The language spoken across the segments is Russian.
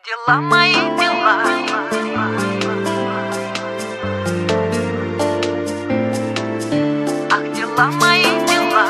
Дела мои дела. Ах, дела мои дела.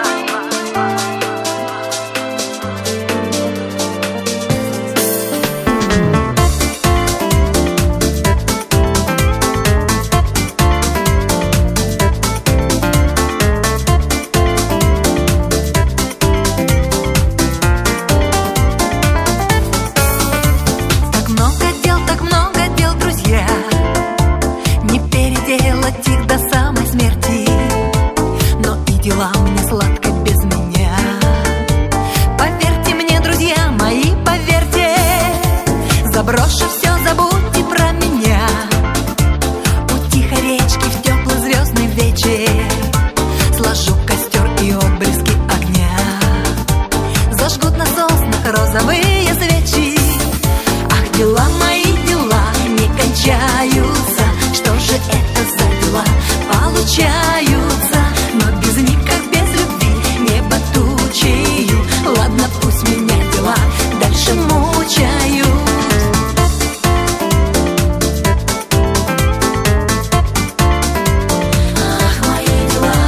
Так много дел, друзья, не переделать их до самой смерти. Но и дела мне сладко без меня. Поверьте мне, друзья мои, поверьте. Заброшу все, забудьте про меня. У тихой речки в теплый звездный вечер сложу костер и отблески огня. Зажгут на соснах розовые свечи. Ах, дела мои кончаются. Что же это за дела получаются? Но без них, как без любви, небо тучею. Ладно, пусть меня дела дальше мучают. Ах, мои дела.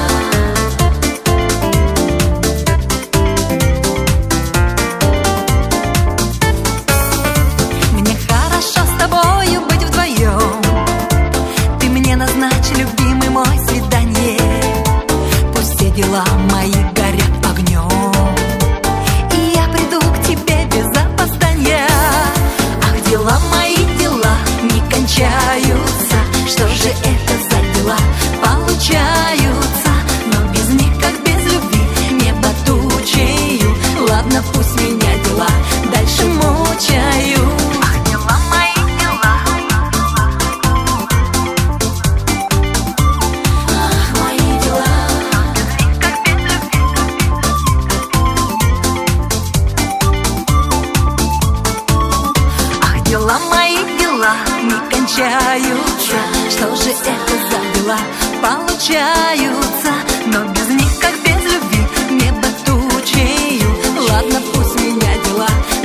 Мне хорошо с тобою быть вдвоем. Ты мне назначь, любимый мой, свидание. Пусть все дела мои горят огнем, и я приду к тебе без опоздания. Ах, дела мои дела не кончаются. Что же это за дела получаются? Но без них, как без любви, небо тучею. Ладно, пусть меня дела дальше мучают. Дела мои дела не кончаются. Что же это за дела получаются? Но без них, как без любви, небо тучею. Ладно, пусть меня дела